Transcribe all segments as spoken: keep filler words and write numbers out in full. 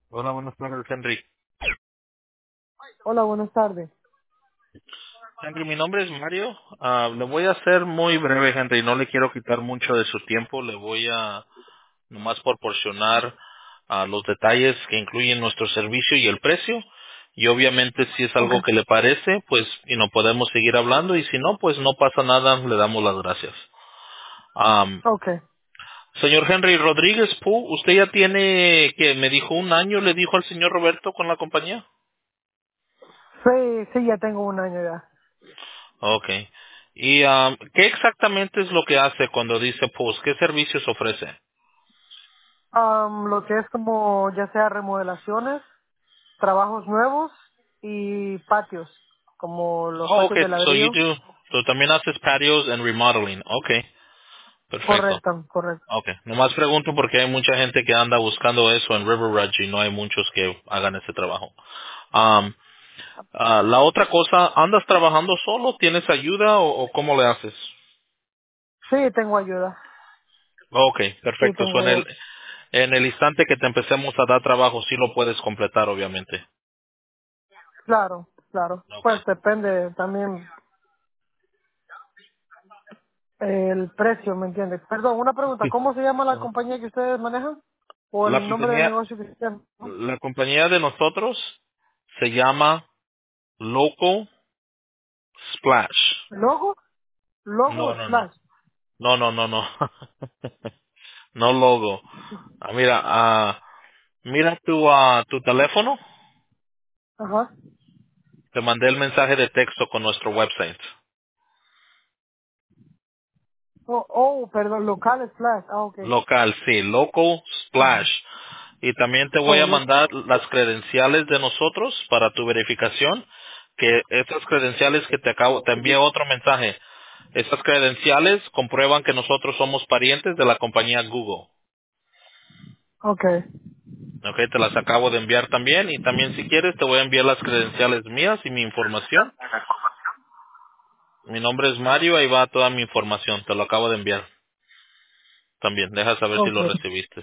Hola, buenas tardes, Henry. Hola, buenas tardes. Henry, mi nombre es Mario. Ah, le voy a hacer muy breve, Henry. No le quiero quitar mucho de su tiempo. Le voy a nomás proporcionar ah, los detalles que incluyen nuestro servicio y el precio. Y obviamente, si es algo Okay, que le parece, pues, y no podemos seguir hablando. Y si no, pues no pasa nada. Le damos las gracias. Am, okay. señor Henry Rodríguez Pu, ¿usted ya tiene, que me dijo un año, le dijo al señor Roberto con la compañía? Sí, sí, ya tengo un año ya. Okay. ¿Y am, qué exactamente es lo que hace cuando dice post? ¿Qué servicios ofrece? Am, lo que es como ya sea remodelaciones, trabajos nuevos y patios, como los Oh, patios okay. de So you ladrillo. do, so también haces patios and remodeling. Okay. Perfecto. Correcto, correcto. Okay. Nomás pregunto porque hay mucha gente que anda buscando eso en River Ridge y no hay muchos que hagan ese trabajo. Am, ah, la otra cosa, ¿andas trabajando solo? ¿Tienes ayuda o, o cómo le haces? Sí, tengo ayuda. Okay, Sí, perfecto. So en el, tengo, en el instante que te empecemos a dar trabajo, sí lo puedes completar, obviamente. claro, claro. Okay. Pues depende también el precio, ¿me entiendes? Perdón, una pregunta. Sí. ¿Cómo se llama la Ajá. compañía que ustedes manejan? ¿O La el nombre del compañía, negocio que ustedes manejan? la compañía de nosotros se llama Local Splash. ¿Logo? ¿Logo No, o no, no. Splash? No, no, no, no. No logo. Ah, mira, ah, mira tu, ah, tu teléfono. Ajá. Te mandé el mensaje de texto con nuestro website. Oh, oh, perdón, local Splash. Ah, ok. Local, sí, Local Splash. Ajá. Y también te voy Oh, a lo- mandar las credenciales de nosotros para tu verificación. Que estas credenciales que te acabo, te envié otro mensaje. Estas credenciales comprueban que nosotros somos parientes de la compañía Google. ok. Ok, te las acabo de enviar también. Y también si quieres te voy a enviar las credenciales mías y mi información. Mi nombre es Mario, ahí va toda mi información. Te lo acabo de enviar también. Deja saber si Ok. lo recibiste.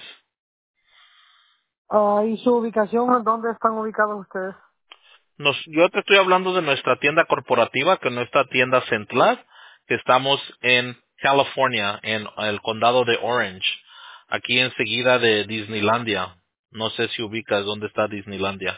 Ah, ¿y su ubicación? ¿Dónde están ubicados ustedes? Nos, yo te estoy hablando de nuestra tienda corporativa, que es nuestra tienda central, que estamos en California, en el condado de Orange, aquí enseguida de Disneylandia. No sé si ubicas dónde está Disneylandia.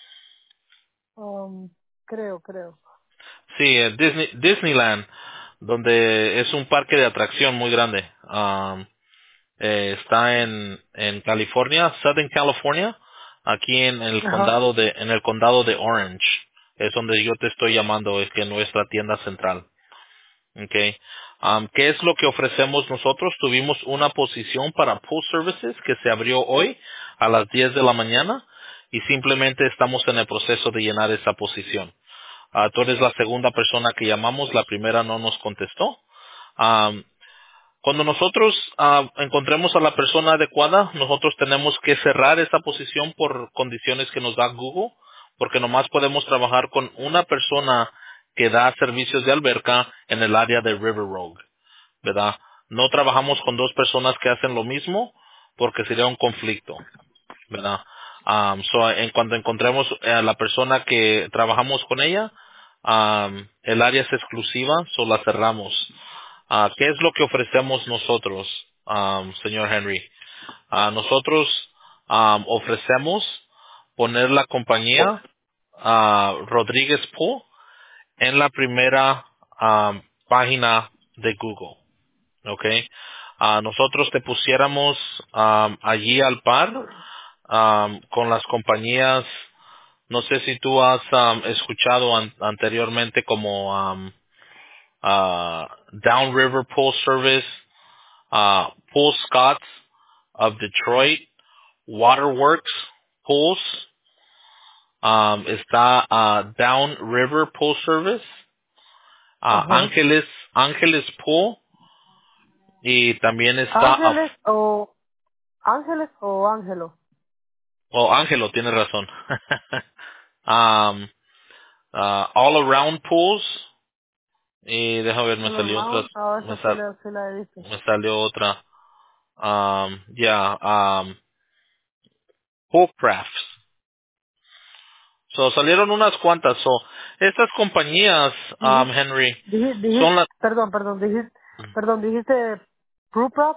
Um, creo, creo. Sí, eh, Disney, Disneyland, donde es un parque de atracción muy grande. Um, eh, está en, en California, Southern California, aquí en el Ajá. condado de, en el condado de Orange. Es donde yo te estoy llamando, es que nuestra tienda central. Okay. Um, ¿Qué es lo que ofrecemos nosotros? Tuvimos una posición para Pool Services que se abrió hoy a las diez de la mañana y simplemente estamos en el proceso de llenar esa posición. Ah, tú eres la segunda persona que llamamos, la primera no nos contestó. Um, cuando nosotros ah, encontremos a la persona adecuada, nosotros tenemos que cerrar esa posición por condiciones que nos da Google, porque nomás podemos trabajar con una persona que da servicios de alberca en el área de River Road, ¿verdad? No trabajamos con dos personas que hacen lo mismo porque sería un conflicto, ¿verdad? Um, so, en cuando encontremos a la persona que trabajamos con ella, um, el área es exclusiva, solo la cerramos. Ah, ¿Qué es lo que ofrecemos nosotros, um, señor Henry? Ah, nosotros um, ofrecemos poner la compañía ah, Rodríguez Pool en la primera um, página de Google. ¿Ok? Ah, nosotros te pusiéramos um, allí al par um, con las compañías. No sé si tú has um, escuchado an- anteriormente como um, ah, Downriver Pool Service, uh, Pool Scots of Detroit, Waterworks Pools, um, está uh, Down River Pool Service, uh, Ajá. Ángeles, Ángeles Pool, y también está, a- ¿Ángeles o Ángeles o Ángelo? oh, Ángelo, tiene razón. um, uh, All Around Pools, y déjame ver, me All salió otra, around. Ah, me, esa sí sal- la, sí la he visto. me salió otra, um, ya, um, Crafts. So, salieron unas cuantas. So, estas compañías, um, Dije, Henry, dije, son dije, las... perdón, perdón, dijiste, perdón, dijiste Proof of,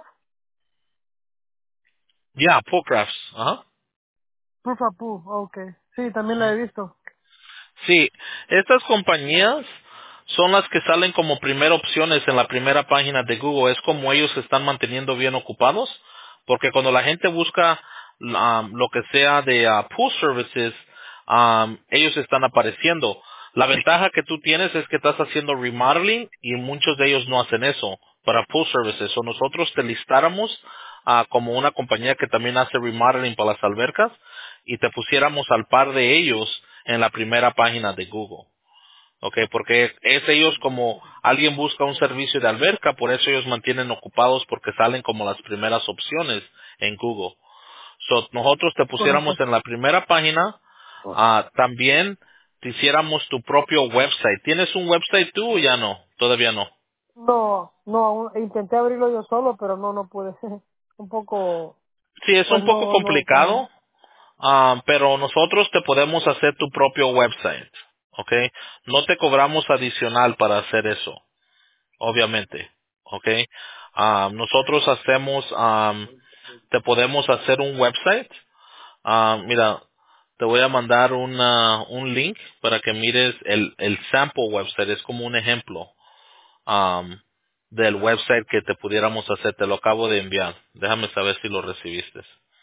Ya, Crafts. Ajá. Proof of Poo, okay. Sí, también la he visto. Sí, estas compañías son las que salen como primera opciones en la primera página de Google. Es como ellos se están manteniendo bien ocupados, porque cuando la gente busca um, lo que sea de uh, pool services, um, ellos están apareciendo. La ventaja que tú tienes es que estás haciendo remodeling y muchos de ellos no hacen eso para pool services. O nosotros te listáramos ah, como una compañía que también hace remodeling para las albercas y te pusiéramos al par de ellos en la primera página de Google. ¿Ok? Porque es ellos como alguien busca un servicio de alberca, por eso ellos mantienen ocupados porque salen como las primeras opciones en Google. So, nosotros te pusiéramos Correcto. en la primera página, ah, también te hiciéramos tu propio website. ¿Tienes un website tú o ya no? Todavía no. No, no, aún- intenté abrirlo yo solo, pero no, no pude. Un poco, Sí, es pues un poco no, no, como, complicado, ah, pero nosotros te podemos hacer tu propio website. ¿Ok? No te cobramos adicional para hacer eso. Obviamente, ¿ok? Am, nosotros hacemos, am, te podemos hacer un website. Am, mira, te voy a mandar una, un link para que mires el, el sample website. Es como un ejemplo am, del website que te pudiéramos hacer. Te lo acabo de enviar. Déjame saber si lo recibiste.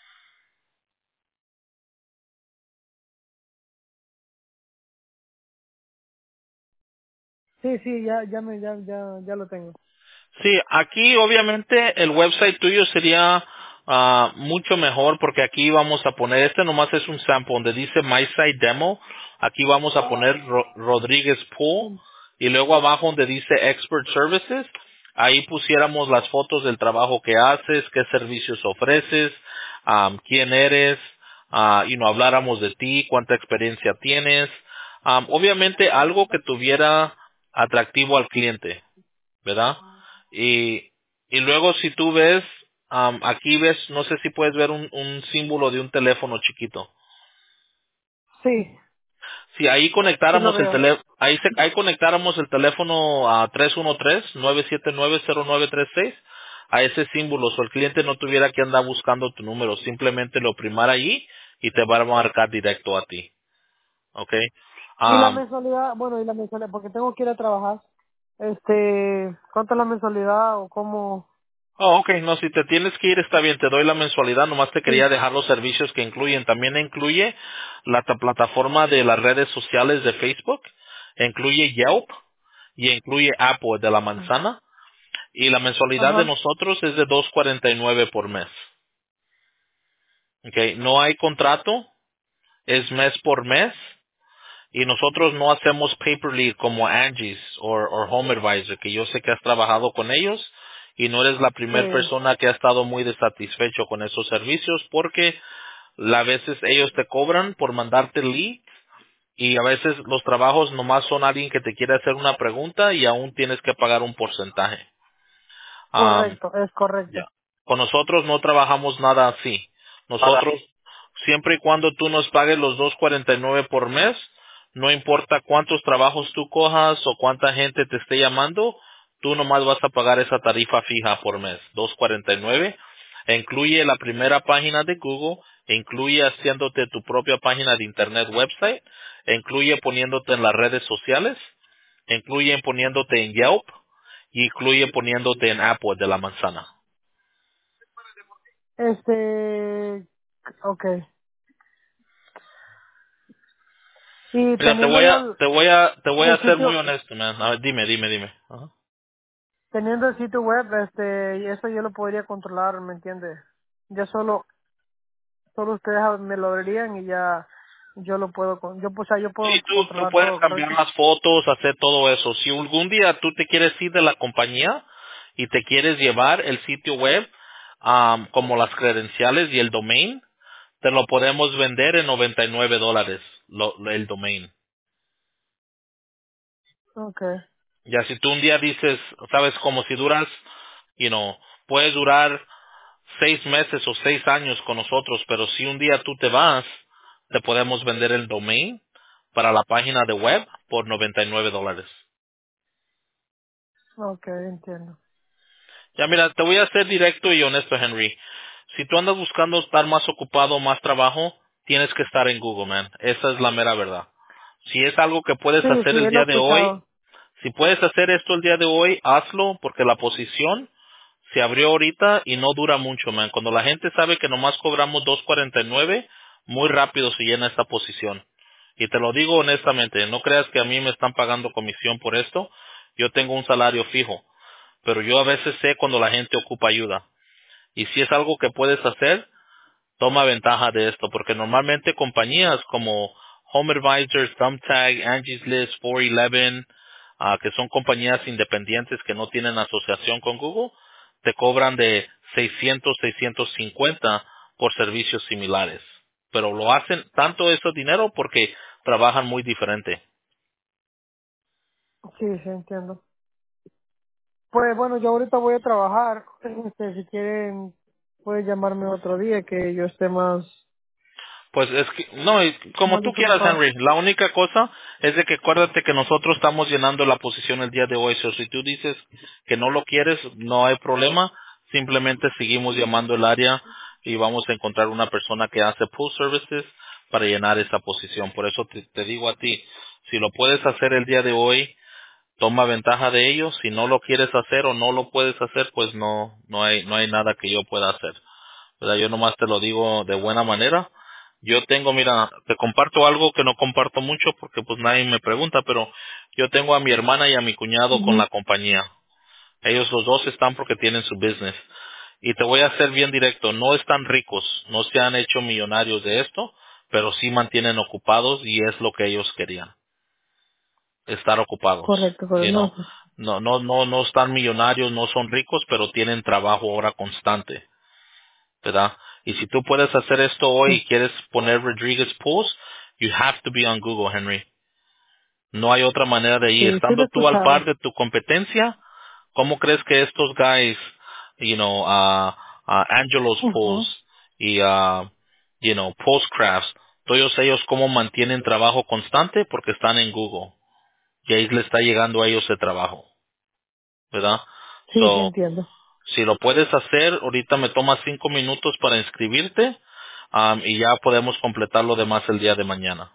sí, sí, ya, ya me, ya, ya, ya lo tengo. Sí, aquí obviamente el website tuyo sería ah, mucho mejor porque aquí vamos a poner, este nomás es un sample donde dice My Site Demo, aquí vamos a poner Ro- Rodríguez Pool y luego abajo donde dice Expert Services, ahí pusiéramos las fotos del trabajo que haces, qué servicios ofreces, am, quién eres, ah, y no habláramos de ti, cuánta experiencia tienes, Am, obviamente algo que tuviera atractivo al cliente. ¿Verdad? Y, y luego si tú ves, am, aquí ves, no sé si puedes ver un, un símbolo de un teléfono chiquito. Sí, Si ahí sí lo conectáramos el veo. teléfono, ahí, se- ahí conectáramos el teléfono a tres uno tres, nueve siete nueve, cero nueve tres seis a ese símbolo, o el cliente no tuviera que andar buscando tu número, simplemente lo primar ahí y te va a marcar directo a ti. ¿Ok? Y la Am, mensualidad, bueno, y la mensualidad, porque tengo que ir a trabajar. Este, ¿cuánto es la mensualidad o cómo? Oh, ok, no, si te tienes que ir está bien, te doy la mensualidad, nomás te quería Sí, dejar los servicios que incluyen. También incluye la ta- plataforma de las redes sociales de Facebook, incluye Yelp y incluye Apple de la manzana. Y la mensualidad de ajá, nosotros es de dos cuarenta y nueve por mes. Okay, no hay contrato, es mes por mes. Y nosotros no hacemos paper lead como Angie's o o Home Advisor, que yo sé que has trabajado con ellos y no eres la primera sí, persona que ha estado muy desatisfecho con esos servicios porque a veces ellos te cobran por mandarte lead y a veces los trabajos nomás son alguien que te quiere hacer una pregunta y aún tienes que pagar un porcentaje. correcto, es Ya. correcto. Con nosotros no trabajamos nada así. Nosotros, siempre y cuando tú nos pagues los dos cuarenta y nueve por mes, no importa cuántos trabajos tú cojas o cuánta gente te esté llamando, tú nomás vas a pagar esa tarifa fija por mes, dos cuarenta y nueve. E incluye la primera página de Google, e incluye haciéndote tu propia página de internet website, e incluye poniéndote en las redes sociales, e incluye poniéndote en Yelp, y incluye poniéndote en Apple de la manzana. Este, okay. Y Mira, te teniendo voy yo a, el, te voy a, te voy a el ser muy sitio, honesto, man. A ver, dime, dime, dime. Ajá. teniendo el sitio web, este, y eso yo lo podría controlar, ¿me entiendes? Ya solo, solo ustedes me lo abrirían y ya yo lo puedo, con- yo, pues, o sea, yo Sí, puedo tú, tú controlar puedes todo, cambiar ¿correcto? las fotos, hacer todo eso. Si algún día tú te quieres ir de la compañía y te quieres llevar el sitio web, am, como las credenciales y el domain, te lo podemos vender en noventa y nueve dólares, lo- el domain. Okay. Ya si tú un día dices, sabes, como si duras, you know, puedes durar seis meses o seis años con nosotros, pero si un día tú te vas, te podemos vender el domain para la página de web por noventa y nueve dólares. Okay, entiendo. Ya mira, te voy a ser directo y honesto, Henry. Si tú andas buscando estar más ocupado, más trabajo, tienes que estar en Google, man. Esa es la mera verdad. Si es algo que puedes Sí, hacer sí, el lo he día de hoy, escuchado. si puedes hacer esto el día de hoy, hazlo porque la posición se abrió ahorita y no dura mucho, man. Cuando la gente sabe que nomás cobramos dos cuarenta y nueve, muy rápido se llena esta posición. Y te lo digo honestamente, no creas que a mí me están pagando comisión por esto. Yo tengo un salario fijo, pero yo a veces sé cuando la gente ocupa ayuda. Y si es algo que puedes hacer, toma ventaja de esto, porque normalmente compañías como Home Advisor, Thumbtack, Angie's List, cuatro once, ah, que son compañías independientes que no tienen asociación con Google, te cobran de seiscientos, seiscientos cincuenta por servicios similares. Pero lo hacen tanto ese dinero porque trabajan muy diferente. Sí, sí, entiendo. Pues bueno, yo ahorita voy a trabajar. Este, si quieren, pueden llamarme otro día que yo esté más, Pues es que, no, y como más tú quieras, desocupado. Henry. La única cosa es de que acuérdate que nosotros estamos llenando la posición el día de hoy. So, si tú dices que no lo quieres, no hay problema. Simplemente seguimos llamando el área y vamos a encontrar una persona que hace pool services para llenar esa posición. Por eso te, te digo a ti, si lo puedes hacer el día de hoy, toma ventaja de ello. Si no lo quieres hacer o no lo puedes hacer, pues no, no hay, no hay nada que yo pueda hacer. ¿Verdad? Yo nomás te lo digo de buena manera. Yo tengo, mira, te comparto algo que no comparto mucho porque pues nadie me pregunta, pero yo tengo a mi hermana y a mi cuñado con Ujú. la compañía. Ellos los dos están porque tienen su business. Y te voy a ser bien directo, no están ricos, no se han hecho millonarios de esto, pero sí mantienen ocupados y es lo que ellos querían, estar ocupados. Correcto, correcto. You No, know? sí. No, no, no, no están millonarios, no son ricos, pero tienen trabajo ahora constante. ¿Verdad? Y si tú puedes hacer esto hoy y Sí, quieres poner Rodriguez Pools, you have to be on Google, Henry. No hay otra manera de ir. sí, sí lo he Estando tú al par escuchado. de tu competencia, ¿cómo crees que estos guys, you know, uh, uh, Angelo's Pools Ujú. y, uh, you know, Postcrafts, todos ellos cómo mantienen trabajo constante? Porque están en Google. Y ahí le está llegando a ellos el trabajo, ¿verdad? Sí, sí So, entiendo. si lo puedes hacer, ahorita me toma cinco minutos para inscribirte, um, y ya podemos completar lo demás el día de mañana.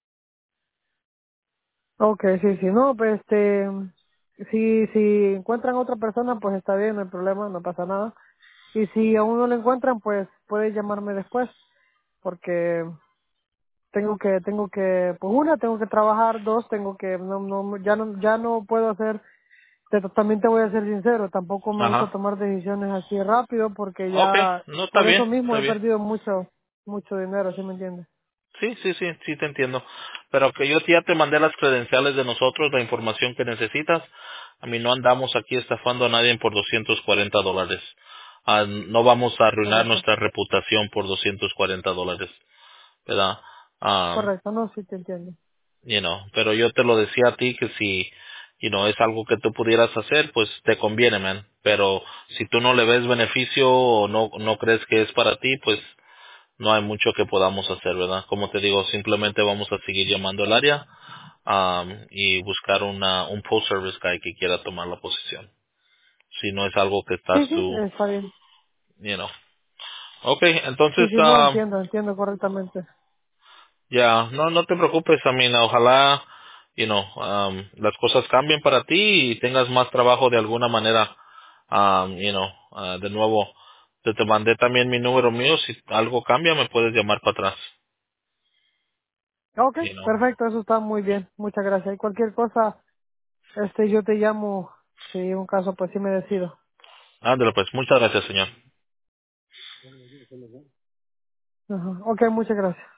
Okay, sí, sí. No, pues este, si, si encuentran otra persona, pues está bien, no hay problema, no pasa nada. Y si aún no lo encuentran, pues puede llamarme después, porque tengo que, tengo que, pues una, tengo que trabajar, dos, tengo que, no, no, ya no, ya no puedo hacer, te- también te voy a ser sincero, tampoco me gusta Ajá. tomar decisiones así rápido, porque Ok, ya, no está por eso bien, mismo está he bien. perdido mucho, mucho dinero, ¿sí me entiendes? Sí, sí, sí, sí te entiendo. Pero que yo ya te mandé las credenciales de nosotros, la información que necesitas. A mí no andamos aquí estafando a nadie por doscientos cuarenta dólares. Ah, no vamos a arruinar Correcto. nuestra reputación por doscientos cuarenta dólares, ¿verdad? Ah, Correcto, no, sí te entiendo. you know, pero yo te lo decía a ti que si, you know, es algo que tú pudieras hacer, pues te conviene, man. Pero si tú no le ves beneficio o no, no crees que es para ti, pues no hay mucho que podamos hacer, ¿verdad? Como te digo, simplemente vamos a seguir llamando al área, um, y buscar una, un post service guy que quiera tomar la posición. Si no es algo que Sí, estás sí, tú, está bien. you know. Okay, Sí, entonces, sí, no um, entiendo, entiendo correctamente. ya, no, no te preocupes, Amina. Ojalá, you know, um, las cosas cambien para ti y tengas más trabajo de alguna manera. Um, you know, ah, de nuevo, te, te mandé también mi número mío. Si algo cambia, me puedes llamar para atrás. Ok, You know. perfecto, eso está muy bien. Muchas gracias. Y cualquier cosa, este, yo te llamo, si un caso, pues sí me decido. Ándale, pues, muchas gracias, señor. Ajá. Ok, muchas gracias.